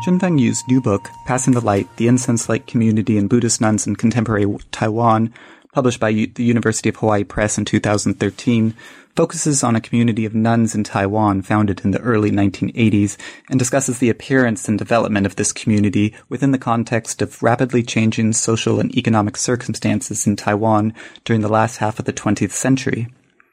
Chunfeng Yu's new book, Passing the Light, The Incense-Light Community and Buddhist Nuns in Contemporary Taiwan, published by the University of Hawaii Press in 2013, focuses on a community of nuns in Taiwan founded in the early 1980s and discusses the appearance and development of this community within the context of rapidly changing social and economic circumstances in Taiwan during the last half of the 20th century.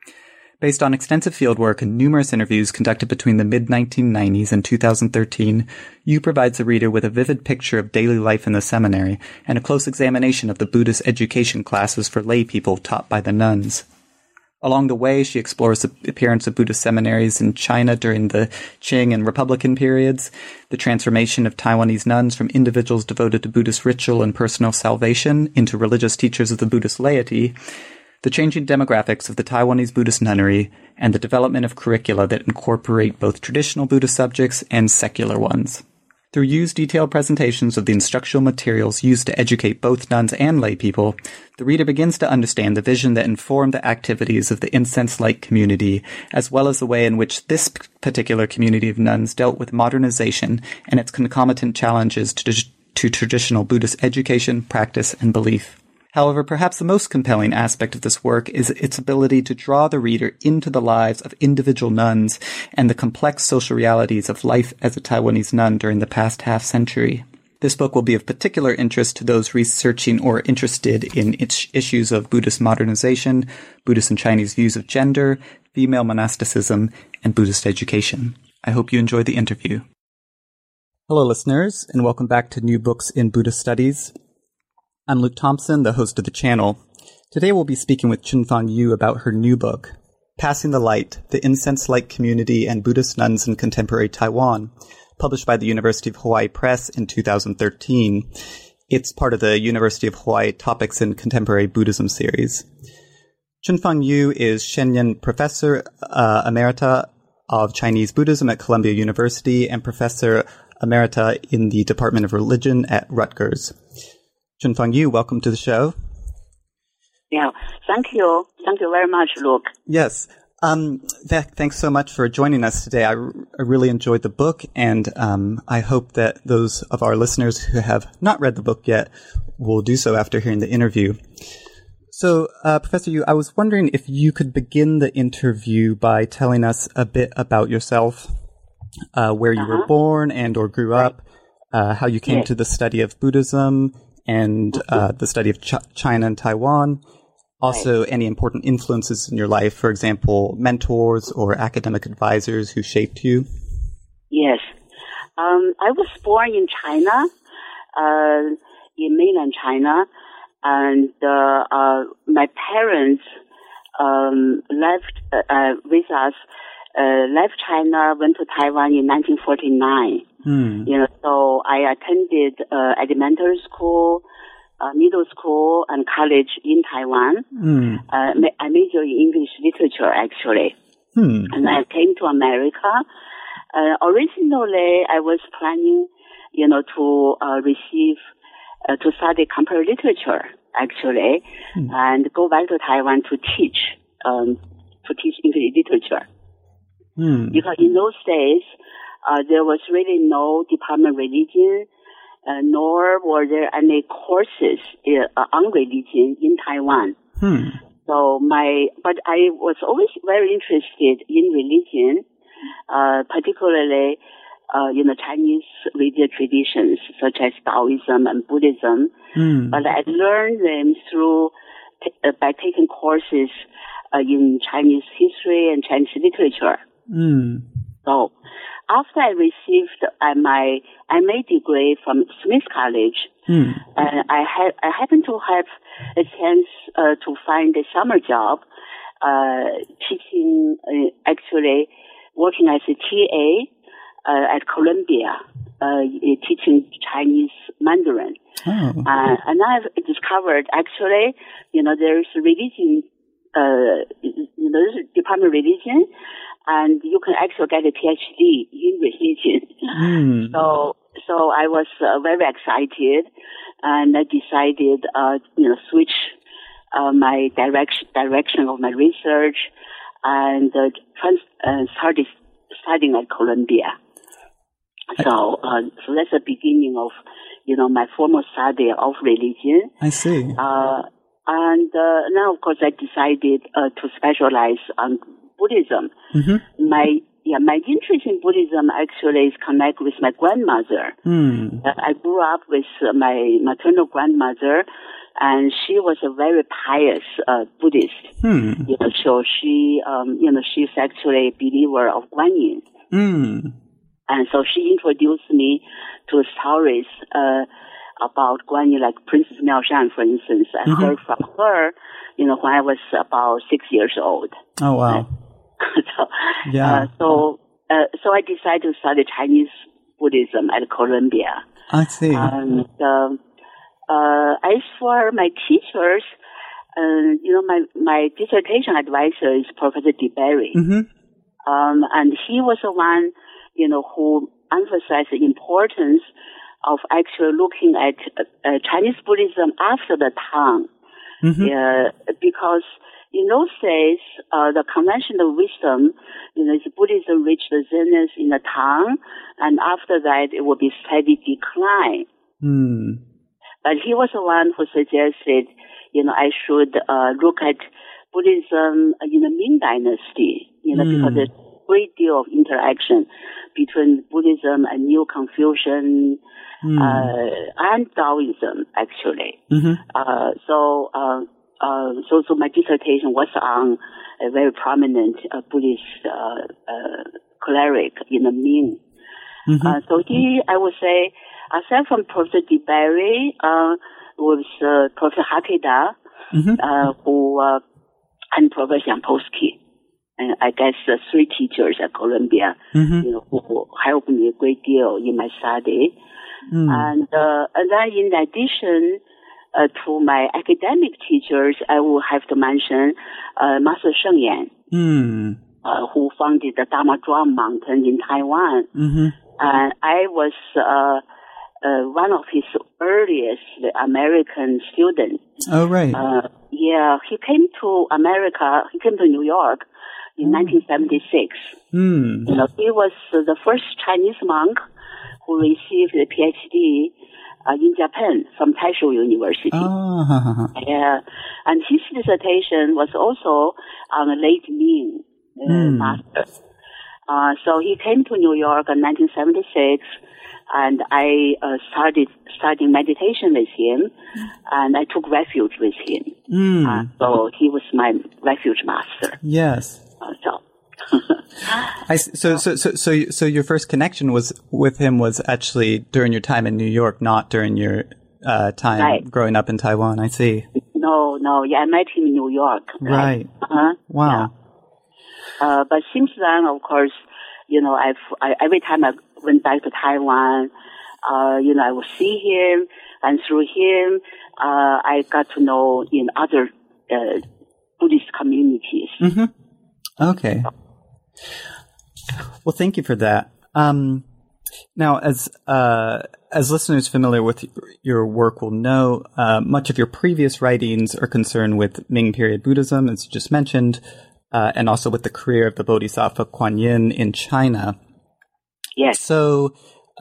Based on extensive fieldwork and numerous interviews conducted between the mid-1990s and 2013, Yu provides the reader with a vivid picture of daily life in the seminary and a close examination of the Buddhist education classes for lay people taught by the nuns. Along the way, she explores the appearance of Buddhist seminaries in China during the Qing and Republican periods, the transformation of Taiwanese nuns from individuals devoted to Buddhist ritual and personal salvation into religious teachers of the Buddhist laity, the changing demographics of the Taiwanese Buddhist nunnery, and the development of curricula that incorporate both traditional Buddhist subjects and secular ones. Through Yu's detailed presentations of the instructional materials used to educate both nuns and lay people, the reader begins to understand the vision that informed the activities of the incense-light community, as well as the way in which this particular community of nuns dealt with modernization and its concomitant challenges to traditional Buddhist education, practice, and belief. However, perhaps the most compelling aspect of this work is its ability to draw the reader into the lives of individual nuns and the complex social realities of life as a Taiwanese nun during the past half-century. This book will be of particular interest to those researching or interested in issues of Buddhist modernization, Buddhist and Chinese views of gender, female monasticism, and Buddhist education. I hope you enjoyed the interview. Hello, listeners, and welcome back to New Books in Buddhist Studies. I'm Luke Thompson, the host of the channel. Today we'll be speaking with Chunfeng Yu about her new book, Passing the Light, The Incense-Light Community and Buddhist Nuns in Contemporary Taiwan, published by the University of Hawaii Press in 2013. It's part of the University of Hawaii Topics in Contemporary Buddhism series. Chunfeng Yu is Shenyan Professor Emerita of Chinese Buddhism at Columbia University and Professor Emerita in the Department of Religion at Rutgers. Chunfeng Yu, welcome to the show. Yeah, thank you. Thank you very much, Luke. Yes. Thanks so much for joining us today. I really enjoyed the book, and I hope that those of our listeners who have not read the book yet will do so after hearing the interview. So, Professor Yu, I was wondering if you could begin the interview by telling us a bit about yourself, where you were born and or grew up, how you came to the study of Buddhism, and the study of China and Taiwan. Also, any important influences in your life, for example, mentors or academic advisors who shaped you? Yes. I was born in China, in mainland China, and my parents left with us, left China, went to Taiwan in 1949. So I attended elementary school, middle school, and college in Taiwan. I majored in English literature, actually. And I came to America. Originally, I was planning, to study comparative literature, actually, and go back to Taiwan to teach English literature. Because in those days, there was really no department of religion, nor were there any courses on religion in Taiwan. But I was always very interested in religion, particularly, Chinese religious traditions such as Taoism and Buddhism. But I learned them by taking courses in Chinese history and Chinese literature. So after I received my MA degree from Smith College, I happened to have a chance to find a summer job teaching, actually working as a TA at Columbia, teaching Chinese Mandarin. And I've discovered, actually, there's religion, there's a department of religion, and you can actually get a PhD in religion. So I was very excited, and I decided, switch my direction of my research, and started studying at Columbia. So that's the beginning of, my formal study of religion. I see. And now, of course, I decided to specialize on Buddhism. Mm-hmm. My interest in Buddhism actually is connected with my grandmother. I grew up with my maternal grandmother, and she was a very pious Buddhist. So she, she's actually a believer of Guan Yin. And so she introduced me to stories about Guan Yin, like Princess Miao Shan, for instance. I heard from her, when I was about 6 years old. Oh, wow. So I decided to study Chinese Buddhism at Columbia. I see. And as for my teachers, my dissertation advisor is Professor DeBerry. And he was the one, who emphasized the importance of actually looking at Chinese Buddhism after the Tang. Because in those days, the conventional wisdom, is Buddhism reached the zenith in the Tang, and after that it will be steady decline. But he was the one who suggested, I should look at Buddhism in the Ming Dynasty, because there's a great deal of interaction between Buddhism and Neo Confucian and Taoism, actually. So my dissertation was on a very prominent Buddhist cleric in the Ming. So he, I would say, aside from Professor DeBerry, was Professor Hakeda, who and Professor Jampolsky. And I guess three teachers at Columbia, who helped me a great deal in my study. And then in addition to my academic teachers, I will have to mention Master Sheng Yan, who founded the Dharma Drum Mountain in Taiwan. And I was one of his earliest American students. Oh, right. He came to America. He came to New York in 1976. He was the first Chinese monk who received a PhD in Japan from Taisho University. And his dissertation was also on the late Ming master. So he came to New York in 1976, and I started studying meditation with him, and I took refuge with him. So he was my refuge master. Yes. So your first connection with him was actually during your time in New York, not during your time growing up in Taiwan. I see. No. I met him in New York. Right. Wow. Yeah. But since then, of course, every time I went back to Taiwan, I would see him, and through him, I got to know other Buddhist communities. Okay. Well, thank you for that. Now, as listeners familiar with your work will know, much of your previous writings are concerned with Ming period Buddhism, as you just mentioned, and also with the career of the Bodhisattva Kuan Yin in China. Yes. So,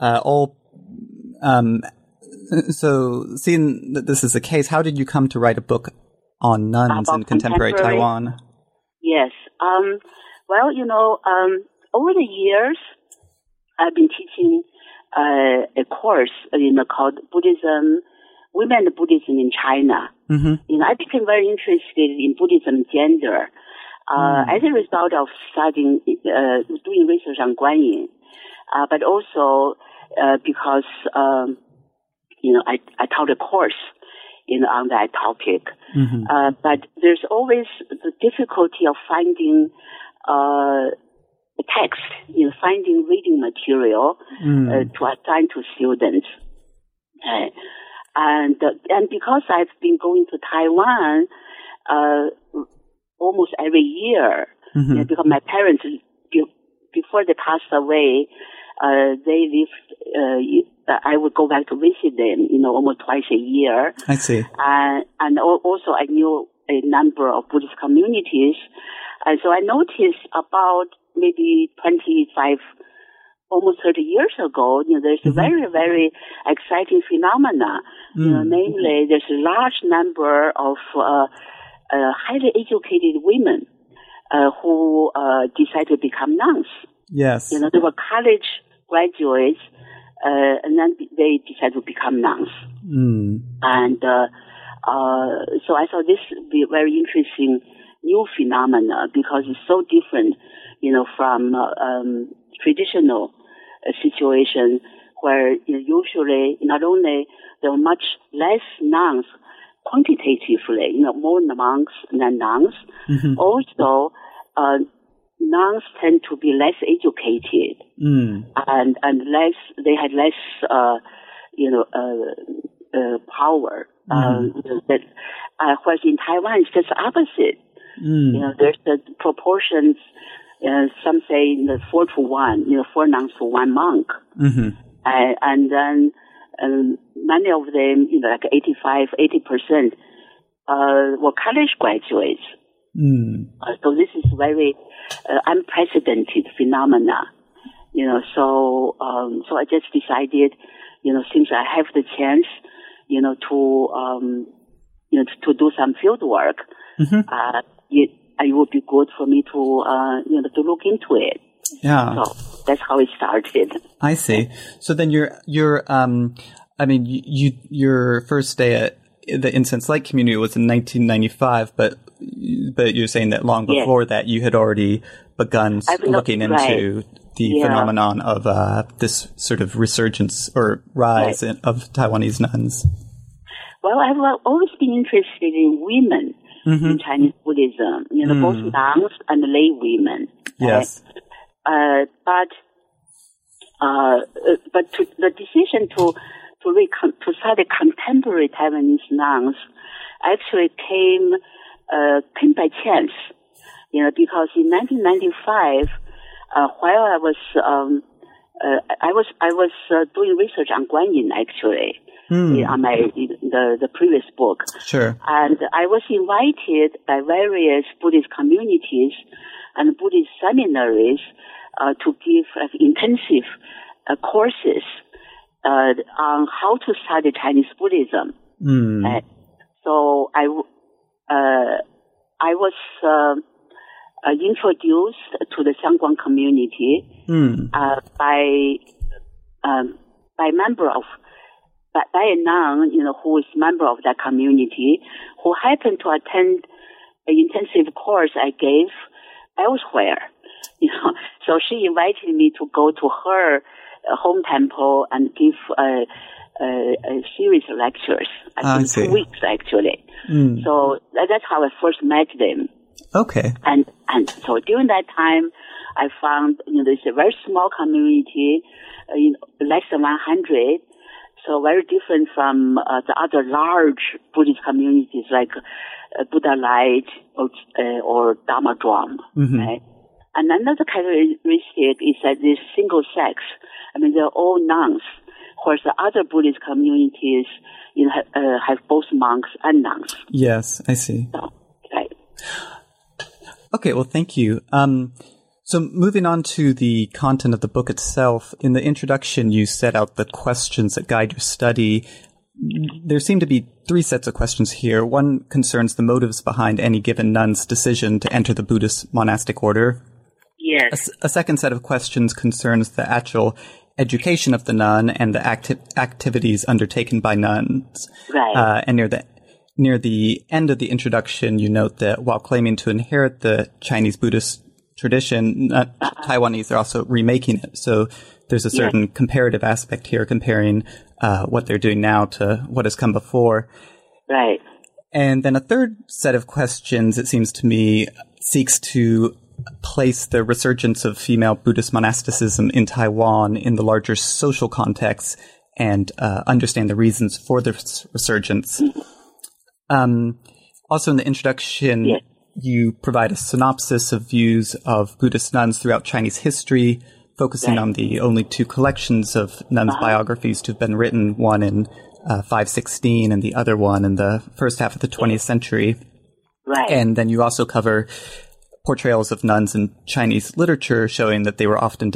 so seeing that this is the case, how did you come to write a book on nuns in contemporary Taiwan? Yes. Well, over the years, I've been teaching a course, called Buddhism, Women and Buddhism in China. I became very interested in Buddhism gender as a result of studying, doing research on Guan Yin, but also because, I taught a course on that topic. But there's always the difficulty of finding a text, finding reading material to assign to students. And because I've been going to Taiwan almost every year, because my parents, before they passed away, they lived, I would go back to visit them, almost twice a year. I see. And also I knew a number of Buddhist communities. And so I noticed about maybe 25 almost 30 years ago, there's a very, very exciting phenomena. Namely, there's a large number of highly educated women who decide to become nuns. Yes. They were college graduates, and then they decide to become nuns. And so I thought this would be a very interesting new phenomena because it's so different, from traditional situation where usually not only there are much less nuns quantitatively, more monks than nuns. Also, nuns tend to be less educated and less. They had less, power. Whereas in Taiwan, it's just opposite. There's the proportions. Some say 4-to-1. 4 nuns to 1 monk, and then many of them, like 85-80%, were college graduates. So this is very unprecedented phenomena. So I just decided, since I have the chance, to do some field work, it would be good for me to look into it. Yeah. So that's how it started. I see. So then your first day at the Incense Light community was in 1995, but you're saying that long before that you had already begun looking into the phenomenon of this sort of resurgence or rise of Taiwanese nuns. Well, I've always been interested in women in Chinese Buddhism, both nuns and lay women. Yes. But the decision to study contemporary Taiwanese nuns actually came by chance, because in 1995, while I was doing research on Guanyin actually. On the previous book. Sure. And I was invited by various Buddhist communities and Buddhist seminaries to give intensive courses on how to study Chinese Buddhism. So I was introduced to the Xiangguang community by a nun, who is member of that community, who happened to attend an intensive course I gave elsewhere. So she invited me to go to her home temple and give a series of lectures. I think 2 weeks actually. So that's how I first met them. Okay. And so during that time, I found there's a very small community, less than 100. So very different from the other large Buddhist communities like Buddha Light or Dharma Drum. Right? And another characteristic is that there's single sex. They're all nuns, whereas the other Buddhist communities have both monks and nuns. Yes, I see. So, right. Okay, well, thank you. So moving on to the content of the book itself, in the introduction you set out the questions that guide your study. There seem to be 3 sets of questions here. One concerns the motives behind any given nun's decision to enter the Buddhist monastic order. Yes. A second set of questions concerns the actual education of the nun and the activities undertaken by nuns. Right. And near the end of the introduction, you note that while claiming to inherit the Chinese Buddhist tradition, Taiwanese are also remaking it. So there's a certain comparative aspect here, comparing what they're doing now to what has come before. Right. And then a third set of questions, it seems to me, seeks to place the resurgence of female Buddhist monasticism in Taiwan in the larger social context and understand the reasons for this resurgence. Also in the introduction, you provide a synopsis of views of Buddhist nuns throughout Chinese history, focusing on the only 2 collections of nuns' biographies to have been written, one in 516 and the other one in the first half of the 20th century. Right. And then you also cover portrayals of nuns in Chinese literature, showing that they were often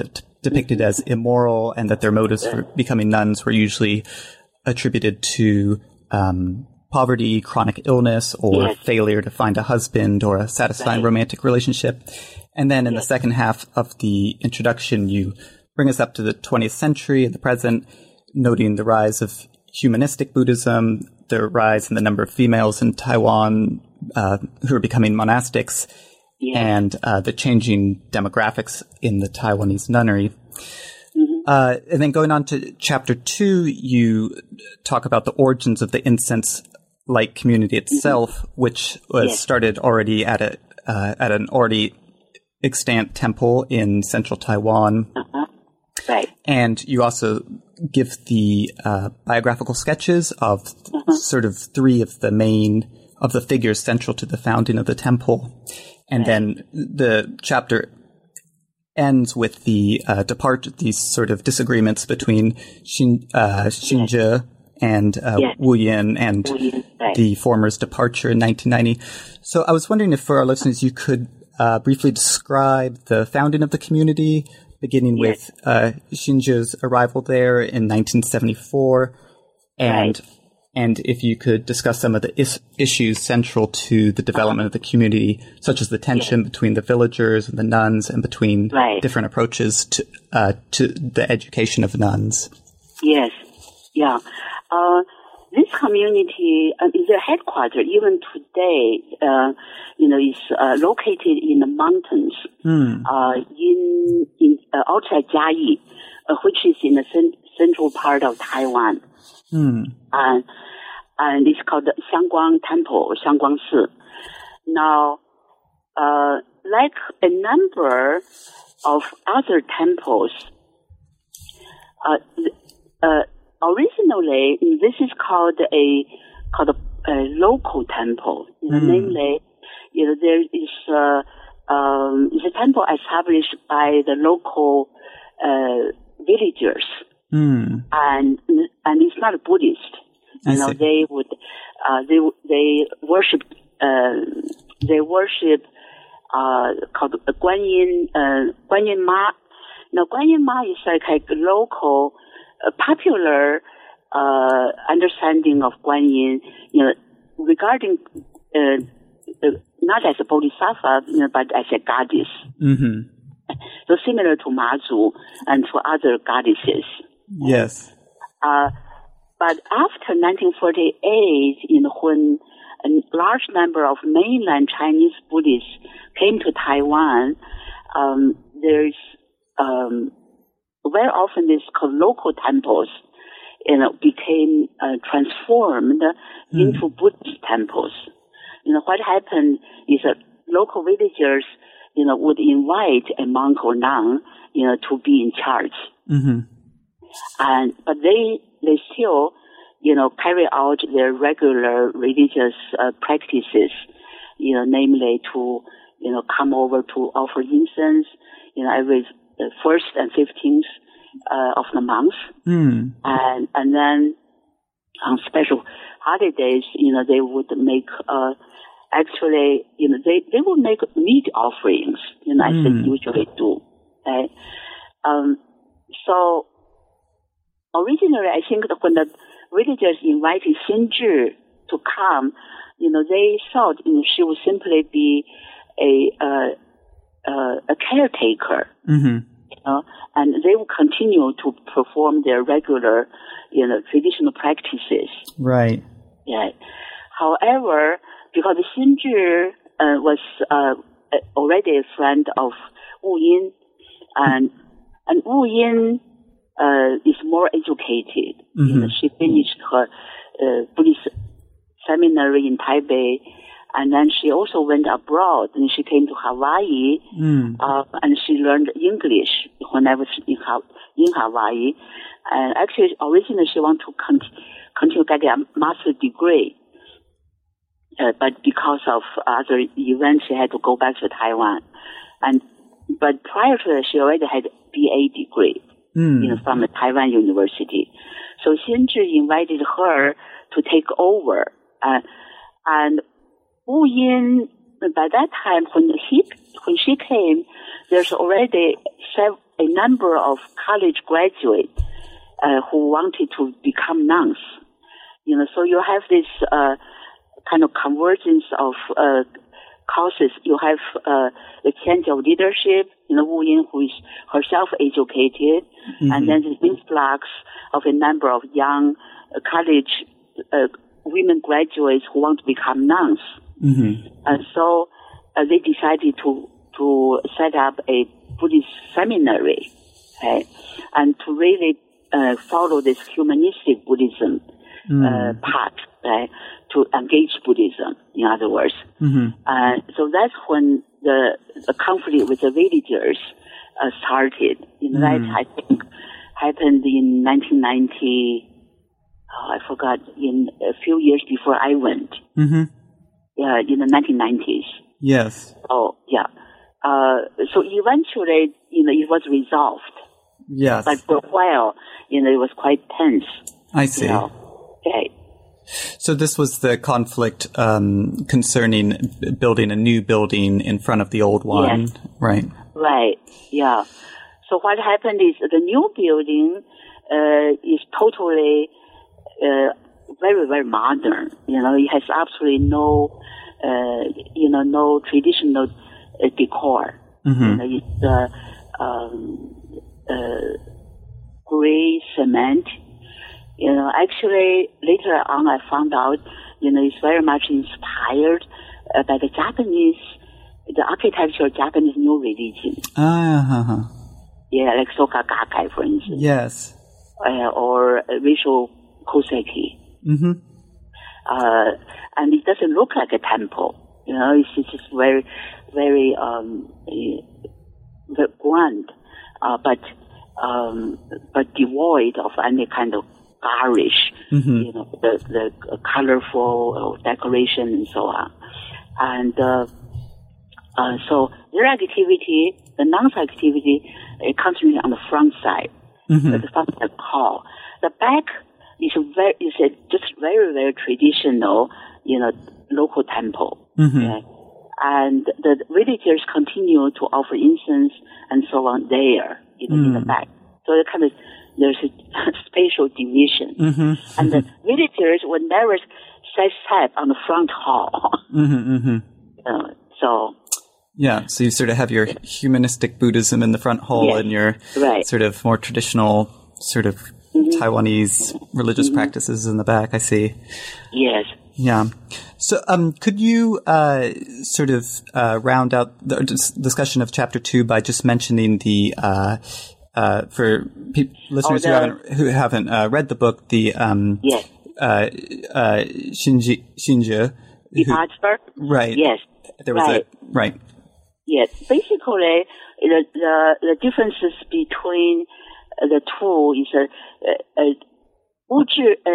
depicted as immoral, and that their motives for becoming nuns were usually attributed to poverty, chronic illness, or failure to find a husband or a satisfying romantic relationship. And then in the second half of the introduction, you bring us up to the 20th century, the present, noting the rise of humanistic Buddhism, the rise in the number of females in Taiwan who are becoming monastics, and the changing demographics in the Taiwanese nunnery. And then going on to chapter 2, you talk about the origins of the incense-like community itself, which was started already at an already extant temple in central Taiwan. Right. And you also give the biographical sketches of sort of three of the figures central to the founding of the temple. And then the chapter ends with these sort of disagreements between Xinzhi and Wu Yin and the former's departure in 1990. So I was wondering if for our listeners you could briefly describe the founding of the community, beginning with Xinzhi's arrival there in 1974, and if you could discuss some of the issues central to the development of the community, such as the tension between the villagers and the nuns, and between different approaches to the education of nuns. Yes, yeah. This community is their headquarters. Even today, is located in the mountains, in outside Jiayi, which is in the central part of Taiwan. And it's called the Xiangguang Temple, or Xiangguang Si. Now, like a number of other temples, originally this is called a local temple. Namely, there is a temple established by the local villagers. And it's not Buddhist. They would they worship called Guan Yin Ma. Now Guan Yin Ma is like a local popular understanding of Guan Yin, regarding not as a bodhisattva, but as a goddess. So similar to Mazu and to other goddesses. Yes. But after 1948, when a large number of mainland Chinese Buddhists came to Taiwan, there's very often these local temples, became transformed into Buddhist temples. What happened is that local villagers, would invite a monk or nun, to be in charge. But they still, carry out their regular religious practices, namely to, come over to offer incense, every 1st and 15th of the month. And then on special holidays, they would make, actually, they would make meat offerings, as they usually do. Okay? So, originally, I think that when the villagers invited Xinzhi to come, they thought she would simply be a caretaker, and they would continue to perform their regular, traditional practices. Right. Yeah. However, because Xinzhi was already a friend of Wu Yin, and Wu Yin is more educated. She finished her Buddhist seminary in Taipei, and then she also went abroad, and she came to Hawaii, and she learned English whenever in Hawaii. And actually, originally she wanted to continue getting a master's degree, but because of other events, she had to go back to Taiwan. But prior to that, she already had a BA degree. From the Taiwan University. So Xinzhi invited her to take over. And Wu Yin, by that time, when she came, there's already a number of college graduates who wanted to become nuns. So you have this kind of convergence of causes. You have the change of leadership, Wu Yin, who is herself educated, and then the influx of a number of young college women graduates who want to become nuns. And so they decided to set up a Buddhist seminary, okay, and to really follow this humanistic Buddhism path, right, to engage Buddhism, in other words. So that's when the conflict with the villagers started. That, I think, happened in 1990. I forgot, in a few years before I went. In the 1990s. Yes. Oh, yeah. So eventually, it was resolved. Yes. But for a while, it was quite tense. I see. Okay. So this was the conflict concerning building a new building in front of the old one, yes. Right? Right, yeah. So what happened is the new building is totally very, very modern. It has absolutely no, no traditional decor. It's gray cement. Actually, later on I found out, it's very much inspired by the architecture of Japanese New Religion. Yeah, like Soka Gakkai, for instance. Yes. Or Risho Koseki. And it doesn't look like a temple. It's just very, very, very grand, but devoid of any kind of garish, the colorful decoration and so on. And so their activity, the nuns' activity, it concentrates on the front side, the front side hall. The back is just very, very traditional, local temple. Okay? And the villagers continue to offer incense and so on there, in the back. So there's a spatial division. And the villagers would never set step on the front hall. So you sort of have your humanistic Buddhism in the front hall and your sort of more traditional sort of Taiwanese religious practices in the back, I see. Yes. Yeah. So could you sort of round out the discussion of Chapter 2 by just mentioning the for listeners who haven't read the book, the Shinji departure? Right. Yes. There was right. Yes. Basically, the differences between the two is Wu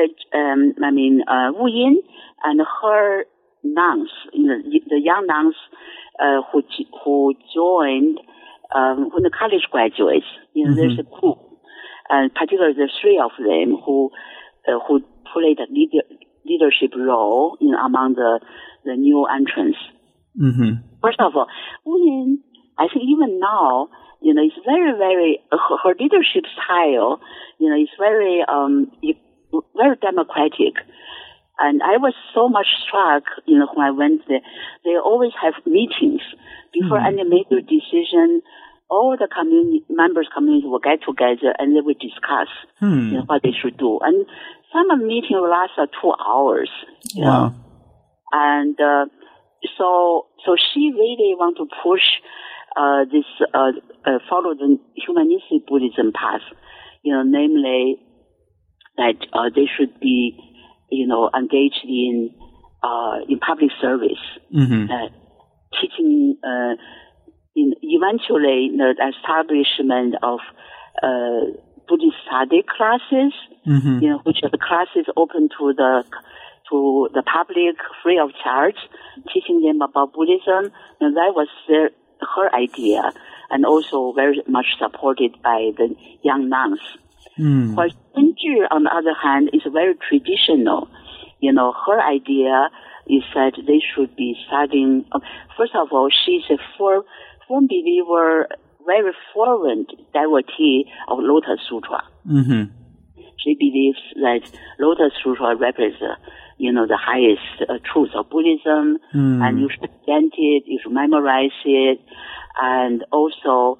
Yin and her nuns, the young nuns who joined when the college graduates. There's a group, particularly the three of them who played a leadership role among the new entrants. First of all, Wu Yin, I think even now, it's very, very, her leadership style, is very, very democratic. And I was so much struck, when I went there. They always have meetings before any major decision. All the community will get together and they will discuss, what they should do. And some of the meetings will last 2 hours. Wow. And so she really want to push this follow the humanistic Buddhism path, namely that they should be, engaged in public service, teaching, eventually the establishment of Buddhist study classes, which are the classes open to the public free of charge, teaching them about Buddhism, and that was her idea, and also very much supported by the young nuns. While Shinji, on the other hand, is very traditional. Her idea is that they should be studying. First of all, she's a firm believer very fervent devotee of Lotus Sutra. Mm-hmm. She believes that Lotus Sutra represents, the highest truth of Buddhism, and you should chant it, you should memorize it, and also,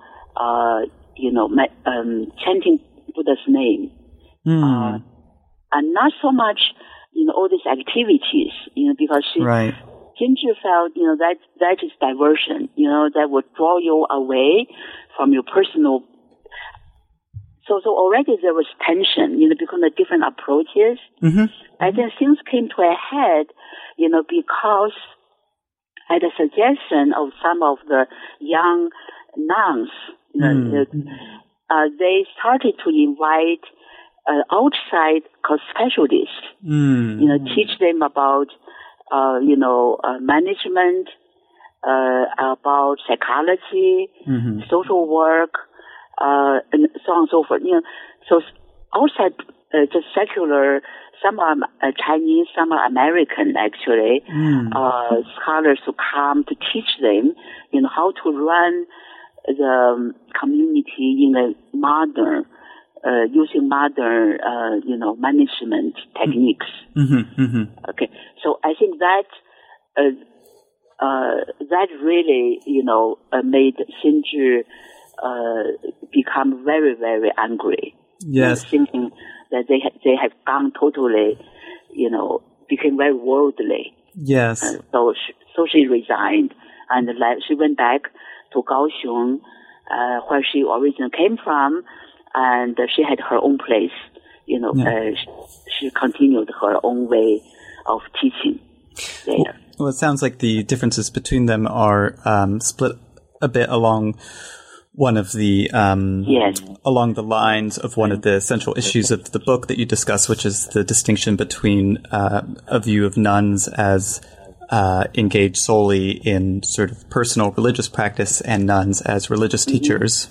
chanting Buddha's name. And not so much, all these activities, because Jinzhi felt, that is diversion, that would draw you away from your personal. So already there was tension, because of different approaches. Mm-hmm. I think things came to a head, because at the suggestion of some of the young nuns, they started to invite outside specialists, teach them about, management, about psychology, social work, and so on and so forth. So outside just secular, some are Chinese, some are American actually, scholars who come to teach them, how to run the community in a modern, using modern, management techniques. Mm-hmm, mm-hmm. Okay, so I think that that really, made Jinzhi become very, very angry. Yes, thinking that they have gone totally, became very worldly. Yes. So she resigned and she went back to Kaohsiung, where she originally came from, and she had her own place. She continued her own way of teaching there. Well, it sounds like the differences between them are split a bit along one of the along the lines of one of the central issues of the book that you discuss, which is the distinction between a view of nuns as engaged solely in sort of personal religious practice and nuns as religious teachers.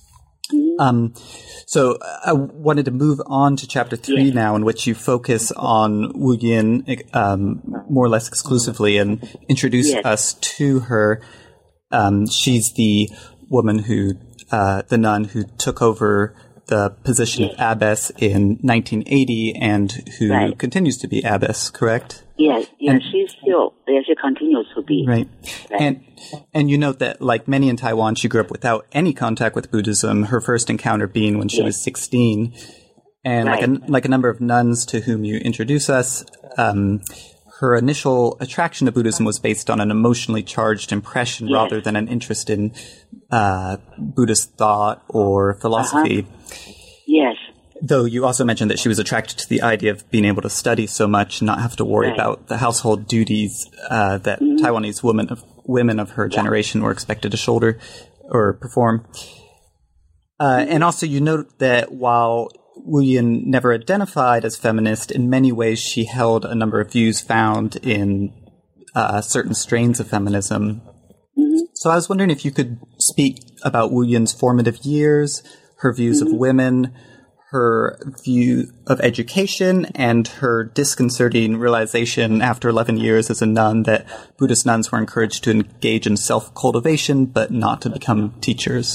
So I wanted to move on to chapter 3 now, in which you focus on Wu Yin more or less exclusively and introduce us to her. She's the woman who, the nun who took over the position of abbess in 1980 and who continues to be abbess, correct? Yes, she's still, she continues to be. Right. And you note that, like many in Taiwan, she grew up without any contact with Buddhism, her first encounter being when she was 16. And like a number of nuns to whom you introduce us, her initial attraction to Buddhism was based on an emotionally charged impression rather than an interest in Buddhist thought or philosophy. Yes. Though you also mentioned that she was attracted to the idea of being able to study so much and not have to worry about the household duties that Taiwanese women of her generation were expected to shoulder or perform. And also you note that while Wu Yin never identified as feminist, in many ways she held a number of views found in certain strains of feminism. So I was wondering if you could speak about Wu Yin's formative years, her views of women, her view of education, and her disconcerting realization after 11 years as a nun that Buddhist nuns were encouraged to engage in self-cultivation but not to become teachers.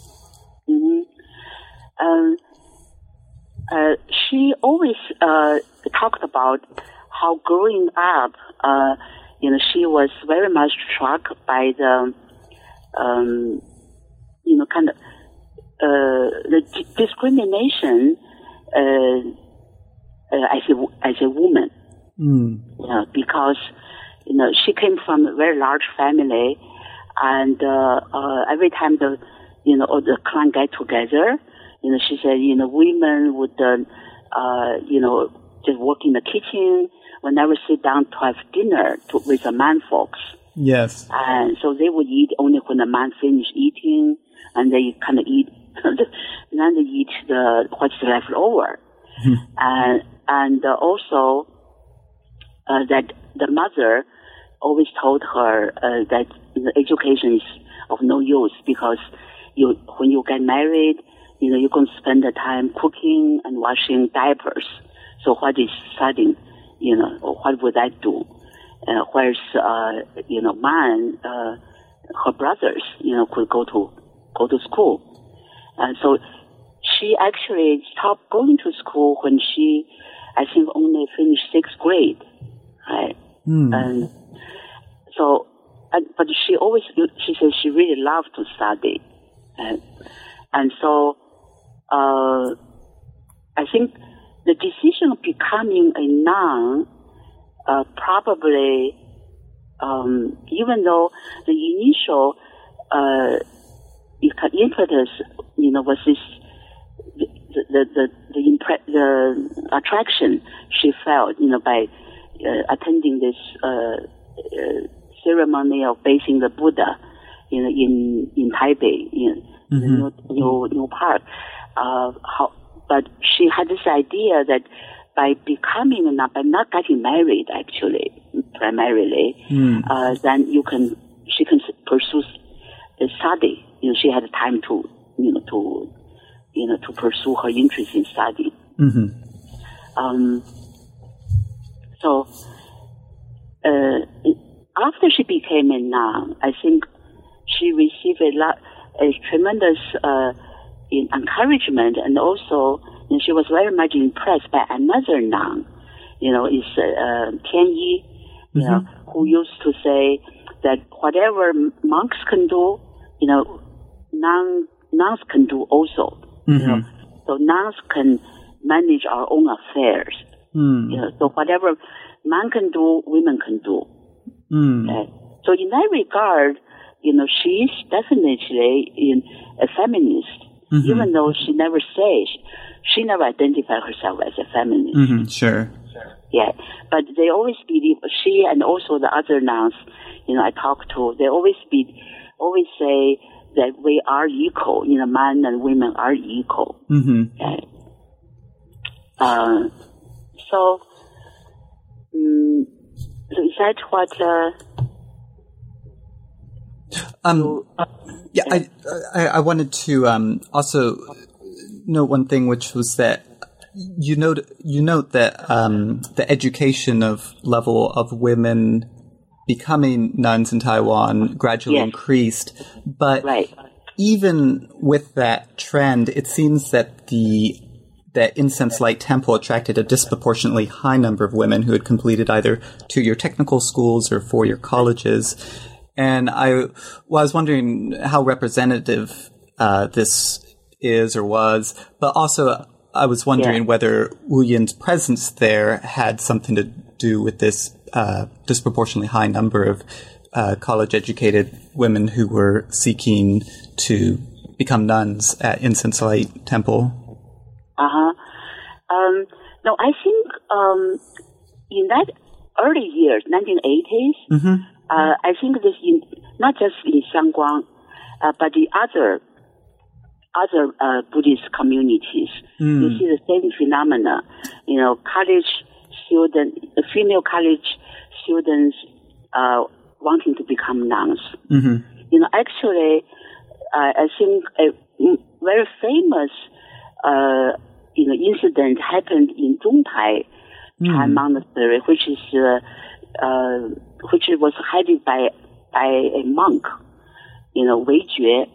She always talked about how growing up, she was very much struck by the, kind of the discrimination as a woman, because she came from a very large family, and every time the clan get together, she said women would just work in the kitchen, would never sit down to have dinner with the man folks. Yes, and so they would eat only when the man finished eating, and they kind of eat. Then they eat what's left over, and also that the mother always told her that education is of no use, because when you get married, you're going to spend the time cooking and washing diapers. So what is studying? What would that do? Whereas man, her brothers, could go to go to school. So she actually stopped going to school when she, I think, only finished 6th grade, right? And so, but she said she really loved to study, and so I think the decision of becoming a nun probably, even though the initial impetus, was this the attraction she felt, by attending this ceremony of basing the Buddha, in Taipei, in New Park. But she had this idea that by becoming a nun, by not getting married, actually, primarily, then she can pursue the study. She had time to pursue her interest in study. So after she became a nun, I think she received a tremendous encouragement, and also she was very much impressed by another nun, is Tian Yi, who used to say that whatever monks can do, nuns can do also. So nuns can manage our own affairs. So whatever man can do, women can do. So in that regard, she is definitely a feminist, even though she never identified herself as a feminist. Sure. Yeah, but they always believe, she and also the other nuns, I talk to, they always say that we are equal, men and women are equal. So is that what? I wanted to also note one thing, which was that you note that the education level of women becoming nuns in Taiwan gradually increased, but even with that trend, it seems that that Incense Light Temple attracted a disproportionately high number of women who had completed either 2-year technical schools or 4-year colleges. And I was wondering how representative this is or was, but also I was wondering whether Wu Yin's presence there had something to do with this disproportionately high number of college-educated women who were seeking to become nuns at Incense Light Temple. No, I think in that early years, 1980s, I think this not just in Xiangguang, but the other Buddhist communities, you see the same phenomena. Female college students wanting to become nuns. Actually, I think a very famous incident happened in Zhongtai Chan Monastery, which was headed by a monk, Wei Jue,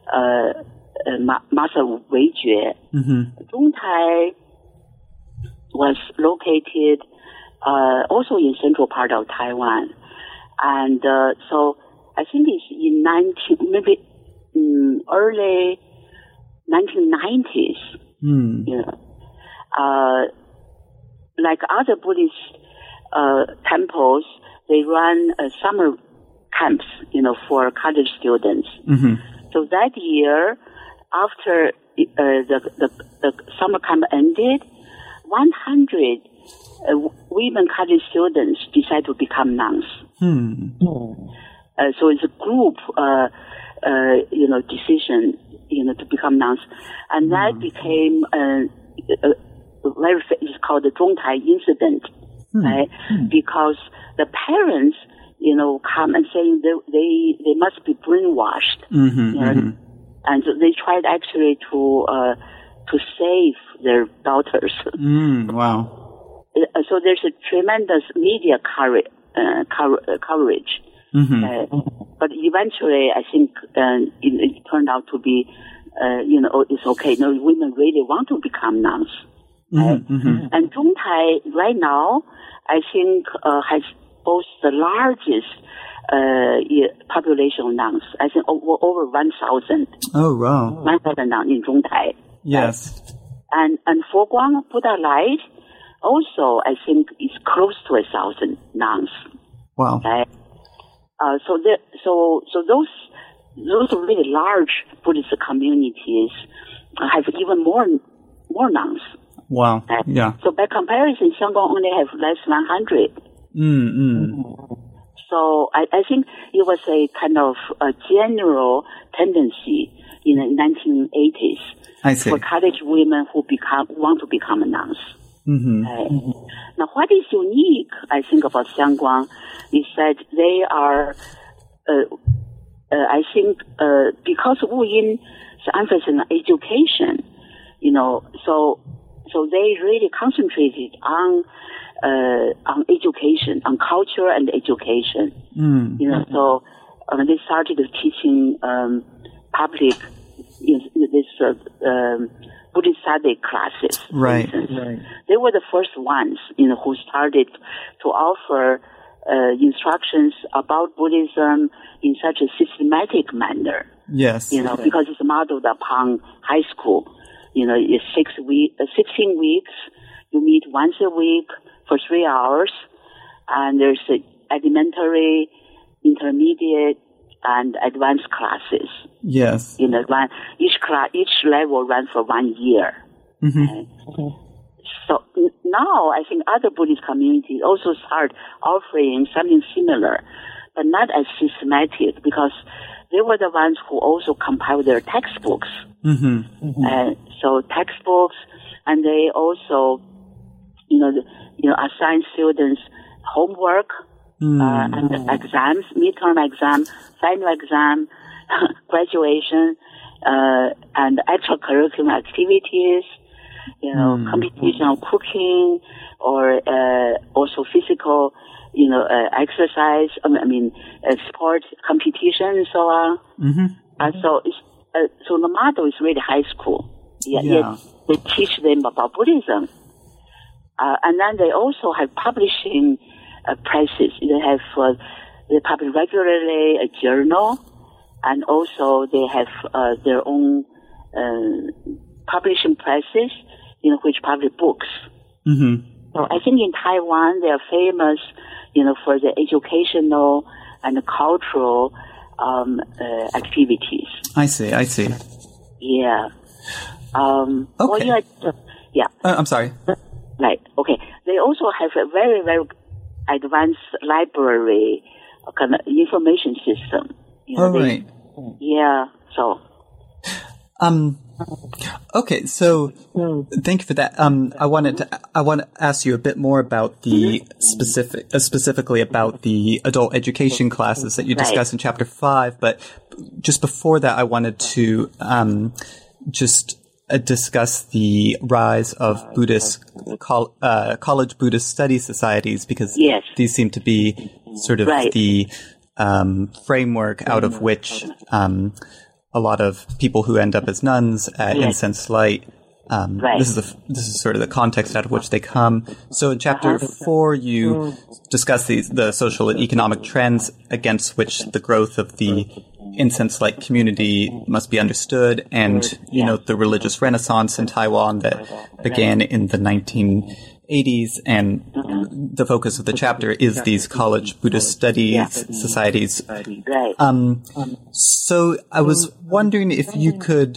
Master Wei Jue. Zhongtai was located also in central part of Taiwan, and so I think it's in early 1990s. Like other Buddhist temples, they run summer camps, for college students. So that year, after the summer camp ended, 100 women college students decided to become nuns. So it's a group, decision, to become nuns, and that became it's called the Zhongtai incident, right? Because the parents, come and saying they must be brainwashed, and so they tried actually to save their daughters. Wow! So there's a tremendous media coverage, But eventually, I think it turned out to be, it's okay. No, women really want to become nuns. And Zhongtai right now, I think, has both the largest population of nuns. I think over 1,000. Oh, wow. 1,000 nuns in Zhongtai. Yes. Right? And Foguang Buddha Light also, I think, is close to 1,000 nuns. Wow. Right? So those really large Buddhist communities have even more nuns. Wow. Right? Yeah. So by comparison, Xiangguang only have less than 100. So I think it was a kind of a general tendency in the 1980s for college women who want to become nuns. Now, what is unique, I think, about Xiangguang is that they are, I think, because Wu Yin's emphasis on education, so they really concentrated on education, on culture and education. So they started teaching public Buddhist study classes. Right. They were the first ones, who started to offer instructions about Buddhism in such a systematic manner. Yes. Because it's modeled upon high school. It's 16 weeks. You meet once a week for 3 hours, and there's elementary, intermediate, and advanced classes. Yes. Each level runs for 1 year. So now I think other Buddhist communities also start offering something similar, but not as systematic, because they were the ones who also compiled their textbooks. So textbooks, and they also, assign students homework, and exams, midterm exam, final exam, graduation, and extracurricular activities, competition of cooking, or also physical, exercise, sport competition and so on. So the model is really high school. Yet they teach them about Buddhism. And then they also have publishing presses. They publish regularly a journal, and also they have their own publishing presses, which publish books. So I think in Taiwan they are famous, for the educational and the cultural activities. I see. Yeah. Okay. Yeah. I'm sorry. Right. Okay. They also have a very, very advanced library kind of information system. Right. Yeah. So. Okay. So, thank you for that. I want to ask you a bit more about the specifically about the adult education classes that you discuss in Chapter 5. But just before that, I wanted to discuss the rise of Buddhist college Buddhist study societies, because these seem to be sort of the framework out of which a lot of people who end up as nuns at Incense Light. This is sort of the context out of which they come. So in Chapter 4, you discuss the social and economic trends against which the growth of the incense-like community must be understood, and the religious renaissance in Taiwan that began in the 1980s, and the focus of the chapter is these college Buddhist studies societies. So I was wondering if you could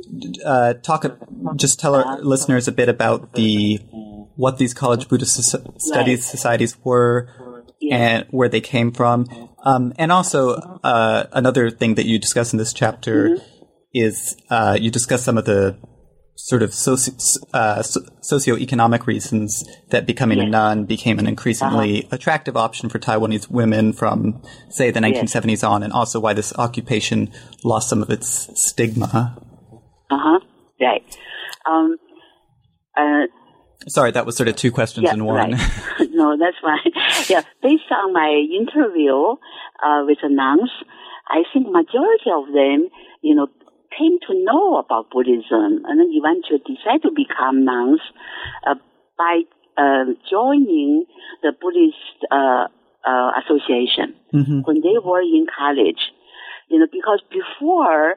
tell our listeners a bit about what these college Buddhist studies societies were and where they came from. And also, another thing that you discuss in this chapter is you discuss some of the sort of socioeconomic reasons that becoming a nun became an increasingly attractive option for Taiwanese women from, say, the 1970s on, and also why this occupation lost some of its stigma. Right. Sorry, that was sort of two questions in one. Right. No, that's fine. Yeah, based on my interview with the nuns, I think majority of them, came to know about Buddhism and then eventually decide to become nuns by joining the Buddhist association when they were in college. Because before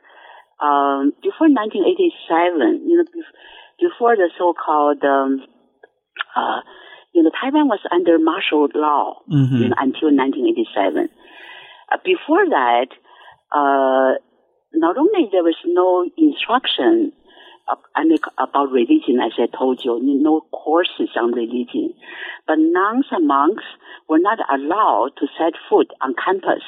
1987, before the so-called, Taiwan was under martial law until 1987. Before that, not only there was no instruction about religion, as I told you, no courses on religion, but nuns and monks were not allowed to set foot on campus.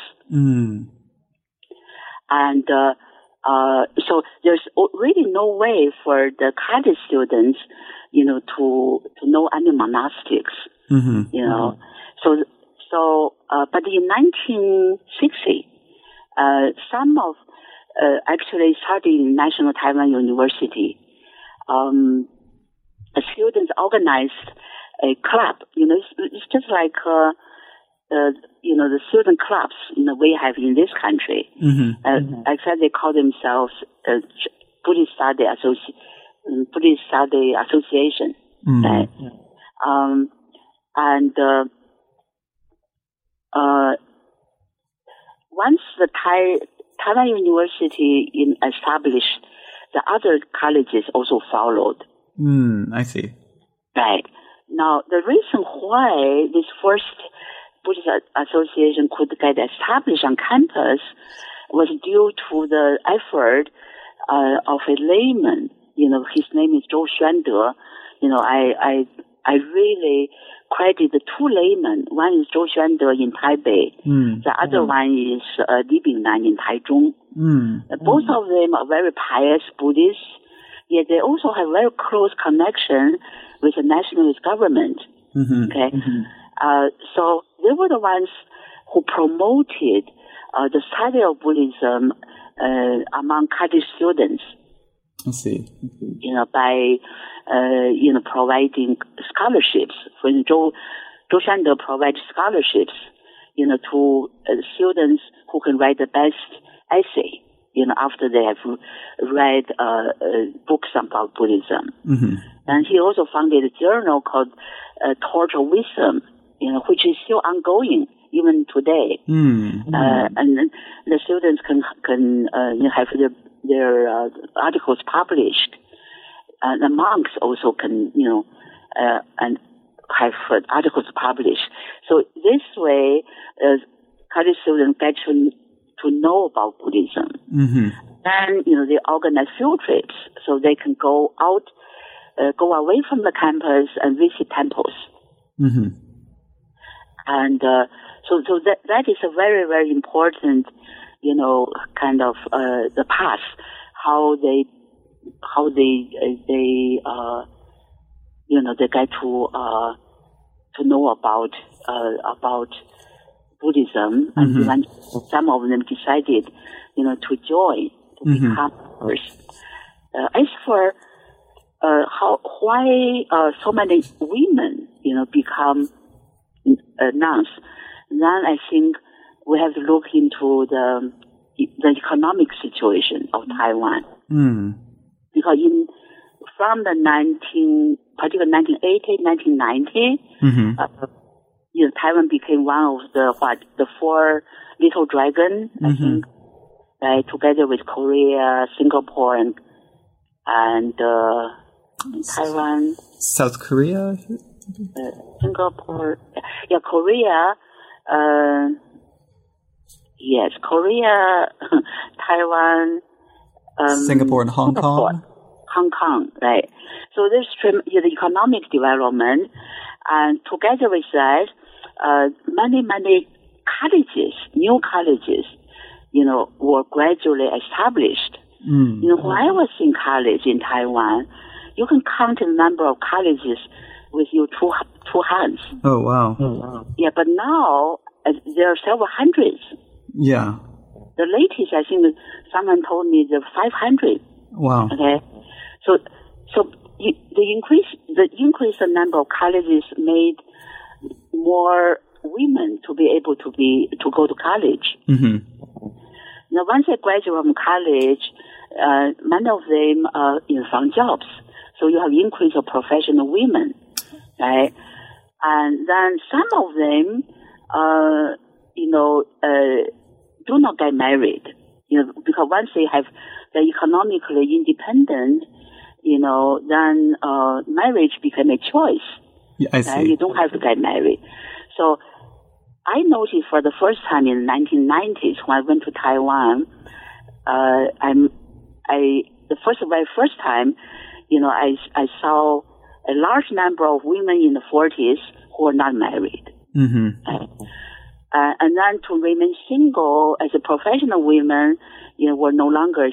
And so there's really no way for the college students, to know any monastics, So, but in 1960, some of actually studying in National Taiwan University, students organized a club. It's just like the student clubs we have in this country. I said they call themselves Buddhist Study Association. Right? Once the Taiwan University established, the other colleges also followed. I see. Right. Now, the reason why this first Buddhist association could get established on campus was due to the effort of a layman. His name is Zhou Xuande. I really credit the two laymen. One is Zhou Xuande in Taipei. The other one is Li Bingnan in Taichung. Both of them are very pious Buddhists, yet they also have very close connection with the nationalist government. Okay, so they were the ones who promoted the study of Buddhism among college students. I see. By providing scholarships. For Zhou Xuande provides scholarships, to students who can write the best essay, after they have read books about Buddhism. And he also founded a journal called Torch of Wisdom, which is still ongoing even today. And the students can have their articles published. The monks also can, and have articles published. So this way, college students get to know about Buddhism. Then, they organize field trips so they can go away from the campus and visit temples. And so that is a very, very important, kind of the path, how they get to know about Buddhism, and when some of them decided, to join, to become members. As for why so many women, become nuns, then I think we have to look into the economic situation of Taiwan. Because from the 1980, 1990, Taiwan became one of the four little dragons, I think, together with Korea, Singapore, and Taiwan. South Korea? Singapore. Yeah, Korea. Yes, Korea, Taiwan, Singapore and Hong Kong. Hong Kong, right. So there's the economic development, and together with that, many colleges, new colleges, were gradually established. When I was in college in Taiwan, you can count the number of colleges with your two hands. Oh, wow. Yeah, but now there are several hundreds. Yeah. The latest, I think, someone told me there are 500. Wow. Okay. So the increase, the increased number of colleges made more women to be able to go to college. Mm-hmm. Now, once they graduate from college, many of them found jobs. So you have increase of professional women, right? And then some of them, do not get married, because once they're economically independent, then marriage became a choice. Yeah, I see. Right? You don't have to get married. So I noticed for the first time in the 1990s when I went to Taiwan, the very first time, I saw a large number of women in the 40s who were not married. Mm-hmm. And then to remain single as a professional woman, were no longer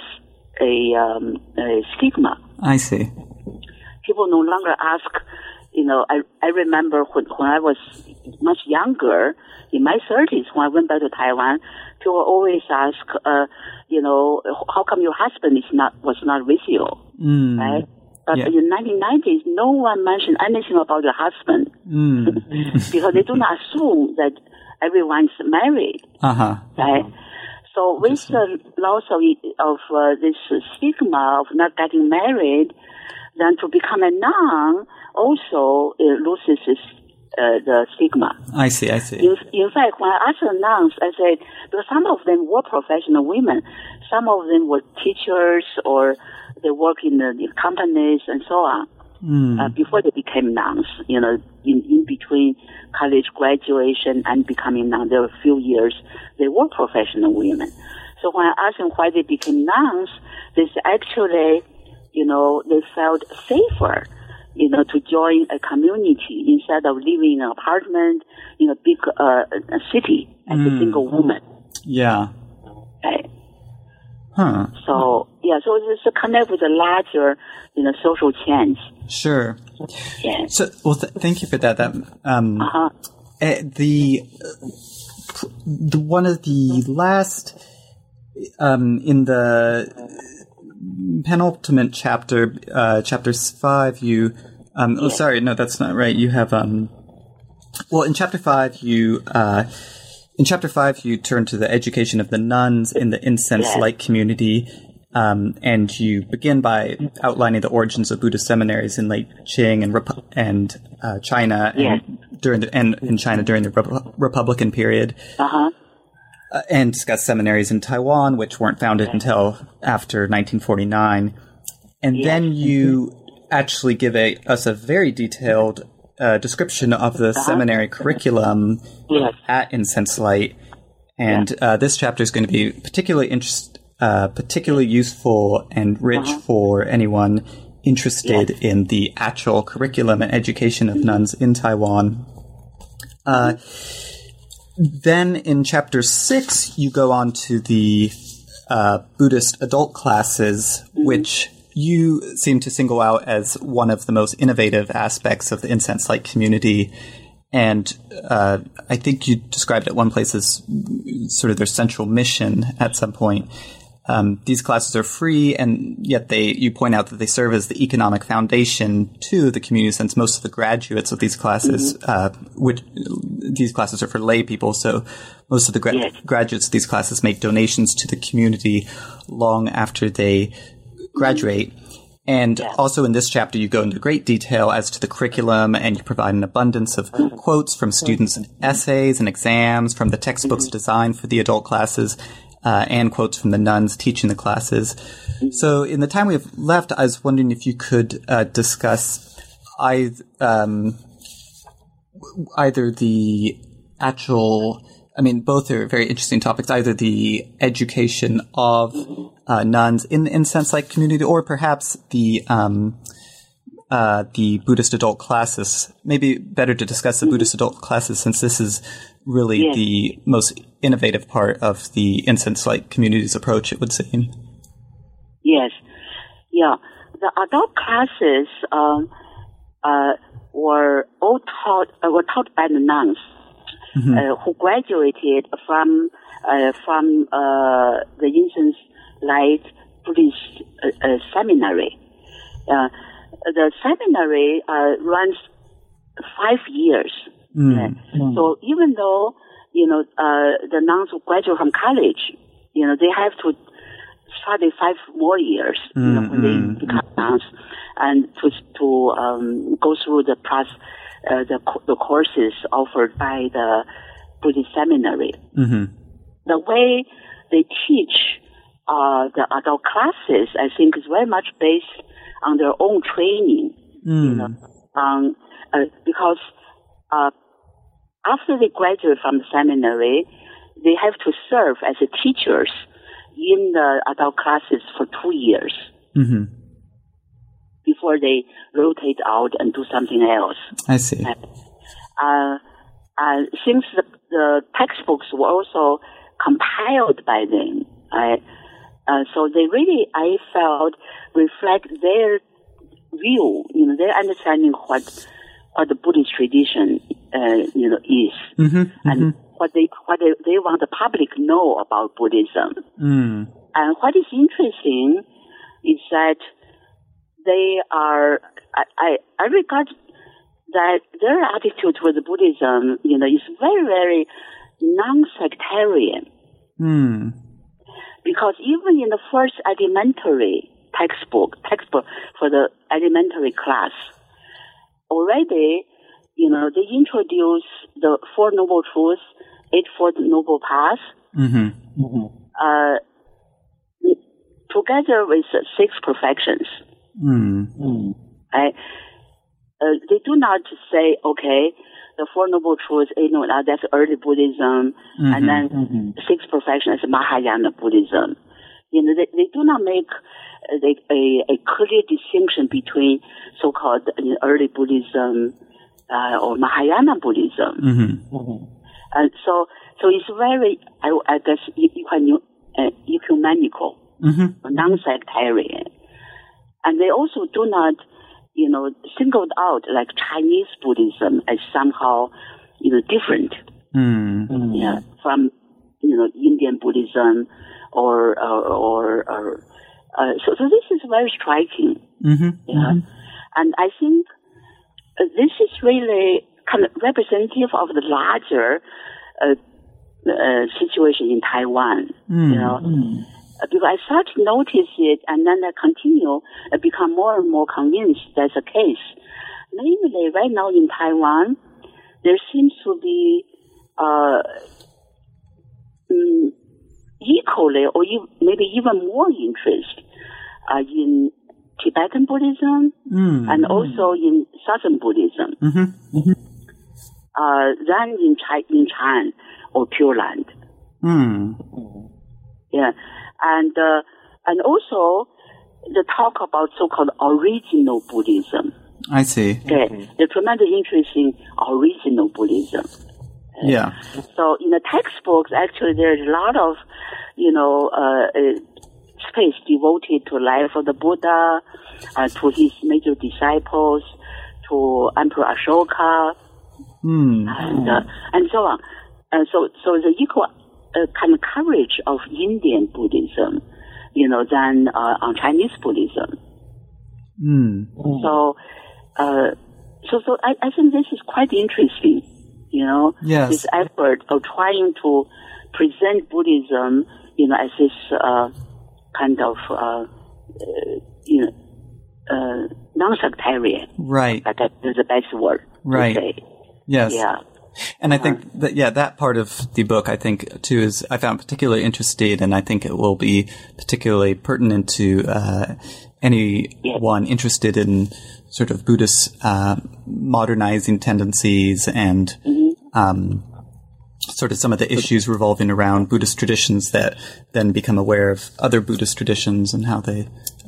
a stigma. I see. People no longer ask, I remember when I was much younger, in my 30s, when I went back to Taiwan, people always ask, how come your husband was not with you, right? But in the 1990s, no one mentioned anything about your husband because they do not assume that everyone's married, right? So with the loss of this stigma of not getting married, then to become a nun also loses the stigma. I see. In fact, when I asked the nuns, I said, because some of them were professional women, some of them were teachers or they work in the companies and so on, before they became nuns, in between college graduation and becoming nuns, there were a few years, they were professional women. So when I asked them why they became nuns, they said actually, they felt safer, to join a community instead of living in an apartment in a big city as a single woman. Yeah. Right. Huh. So it's a connect with a larger, social change. Sure. Yeah. So, thank you for that. The one of the last, in the penultimate chapter, chapter 5, you, oh, sorry, no, that's not right. You have, in chapter 5, you turn to the education of the nuns in the incense-like community, and you begin by outlining the origins of Buddhist seminaries in Late Qing and China, and in China during the Republican period. And discuss seminaries in Taiwan, which weren't founded until after 1949. And then you actually give us a very detailed description of the seminary curriculum at Incense Light. And this chapter is going to be particularly useful and rich for anyone interested in the actual curriculum and education of nuns in Taiwan. Then in chapter 6, you go on to the Buddhist adult classes, which you seem to single out as one of the most innovative aspects of the incense-like community. And I think you described it one place as sort of their central mission at some point. These classes are free, and yet you point out that they serve as the economic foundation to the community, since most of the graduates of these classes, these classes are for lay people, so most of the graduates of these classes make donations to the community long after they graduate. And also in this chapter, you go into great detail as to the curriculum, and you provide an abundance of quotes from students' essays and exams, from the textbooks designed for the adult classes, and quotes from the nuns teaching the classes. So in the time we have left, I was wondering if you could discuss either the actual, both are very interesting topics, either the education of nuns in the incense-like community, or perhaps the Buddhist adult classes. Maybe better to discuss the Buddhist adult classes, since this is really the most innovative part of the incense-like community's approach, it would seem. Yes. Yeah. The adult classes were taught by the nuns who graduated from the Incense Light Buddhist seminary. the seminary runs 5 years. So even though, the nuns who graduate from college, they have to study 5 more years, when they become nuns, and to go through the courses offered by the Buddhist seminary. The way they teach the adult classes, I think, is very much based on their own training. Because after they graduate from the seminary, they have to serve as teachers in the adult classes for 2 years before they rotate out and do something else. I see. Since the textbooks were also compiled by them, so they really, I felt, reflect their view, their understanding what the Buddhist tradition, is, and what they want the public know about Buddhism. And what is interesting is that they are, I regard that their attitude with Buddhism, is very, very non-sectarian. Because even in the first elementary textbook for the elementary class, already, they introduce the 4 Noble Truths, 8 Noble Paths, together with 6 perfections. They do not say, okay, the 4 Noble Truths, that's early Buddhism, and then 6 perfections is Mahayana Buddhism. They do not make a clear distinction between so-called early Buddhism or Mahayana Buddhism. So it's very, I guess, ecumenical, non-sectarian. And they also do not, singled out like Chinese Buddhism as somehow, different from, Indian Buddhism or so this is very striking. And I think this is really kind of representative of the larger situation in Taiwan. Because I start to notice it, and then I continue to become more and more convinced that's the case. Namely, right now in Taiwan, there seems to be equally or maybe even more interest in Tibetan Buddhism and also in Southern Buddhism than in China or Pure Land. And also the talk about so-called original Buddhism. I see. Okay, the tremendous interest in original Buddhism. So in the textbooks, actually, there's a lot of, space devoted to life of the Buddha, to his major disciples, to Emperor Ashoka, and so on. So the equal kind of coverage of Indian Buddhism, than on Chinese Buddhism. So I think this is quite interesting. This effort of trying to present Buddhism, as this kind of non-sectarian. Right. That is the best word to say. Yes. Yeah. And I think that, that part of the book, I think, too, I found particularly interesting, and I think it will be particularly pertinent to anyone interested in sort of Buddhist modernizing tendencies and sort of some of the issues revolving around Buddhist traditions that then become aware of other Buddhist traditions and how they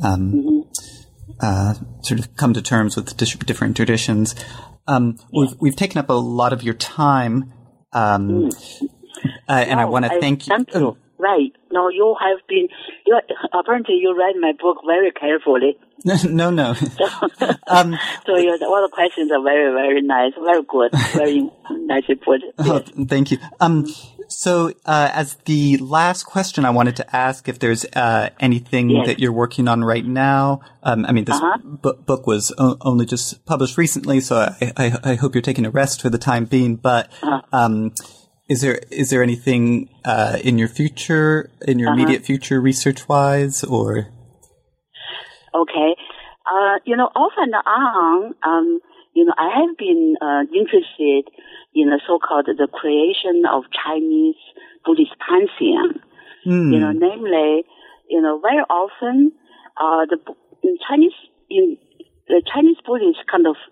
sort of come to terms with different traditions. We've taken up a lot of your time, and I want to thank you. Thank you. Right. No, apparently you read my book very carefully. No. So all the questions are very, very nice, very good, very nicely put. Oh, thank you. So, as the last question, I wanted to ask if there's anything that you're working on right now. This book was only just published recently, so I hope you're taking a rest for the time being. But is there anything in your future, in your immediate future, research-wise, or? Okay, off and on, I have been interested in the so-called the creation of Chinese Buddhist pantheon. Namely, very often the Chinese Buddhists kind of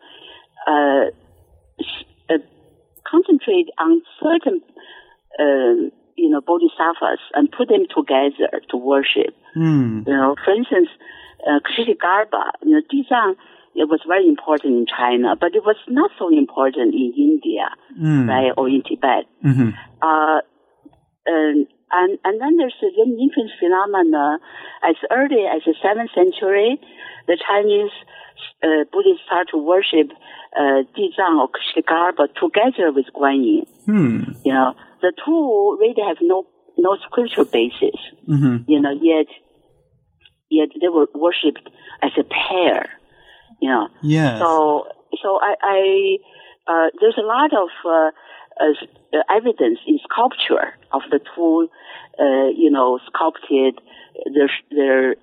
concentrate on certain bodhisattvas and put them together to worship. For instance, Kshitigarbha, Dizang. It was very important in China, but it was not so important in India, right, or in Tibet. And then there's an interesting phenomena. As early as the 7th century, the Chinese Buddhists start to worship Dizang or Kshitigarbha together with Guan Yin. The two really have no scriptural basis. Yet they were worshipped as a pair. Yes. So I there's a lot of evidence in sculpture of the two, sculpted their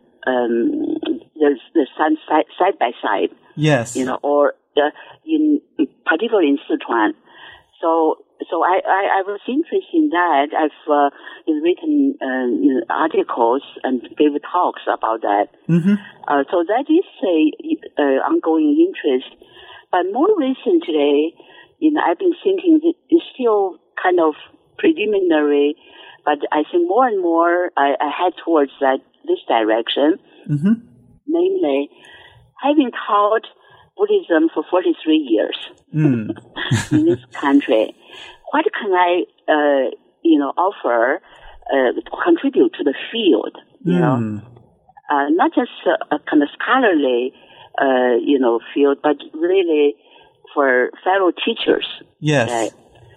side by side. Yes. Or particularly in Sichuan. So I was interested in that. I've written articles and gave talks about that. So that is a ongoing interest. But more recently, I've been thinking that it's still kind of preliminary, but I think more and more I head towards this direction. Namely, having taught Buddhism for 43 years in this country, what can I, offer to contribute to the field? Not just a kind of scholarly, field, but really for fellow teachers. Yes. Right?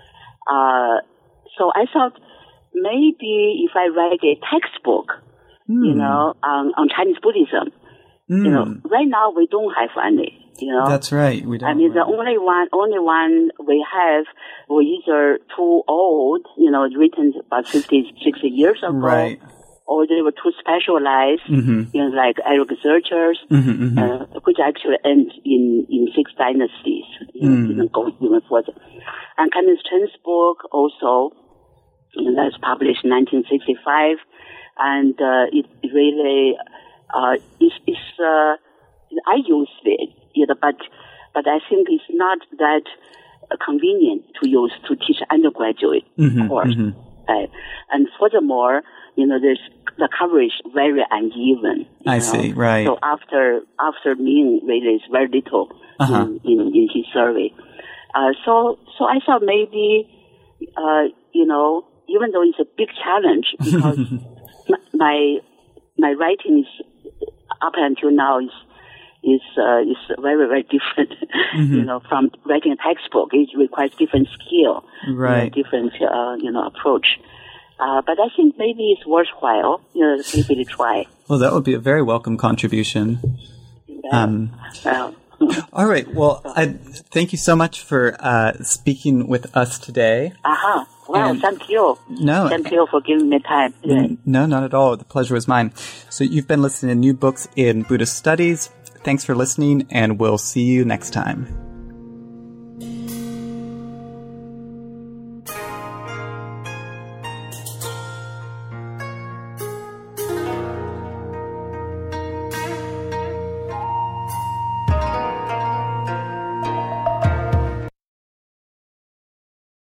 So I thought maybe if I write a textbook, on Chinese Buddhism, right now we don't have any. That's right. We don't. the only one we have were either too old, written about 50, 60 years ago, right, or they were too specialized, like Eric Searchers, which actually end in 6 dynasties, didn't go even further. And Kenneth Chen's book also, that's published in 1965, and it really I used it. But I think it's not that convenient to use to teach undergraduate course. And furthermore, there's the coverage very uneven. I see, right. So after Ming really is very little in his survey. So I thought maybe, even though it's a big challenge because my writing is up until now is very, very different, from writing a textbook. It requires different skill, right? Different, approach. But I think maybe it's worthwhile, maybe to try. Well, that would be a very welcome contribution. All right. Well, I thank you so much for speaking with us today. Well, thank you. No. Thank you for giving me time. No, not at all. The pleasure was mine. So you've been listening to New Books in Buddhist Studies. Thanks for listening, and we'll see you next time.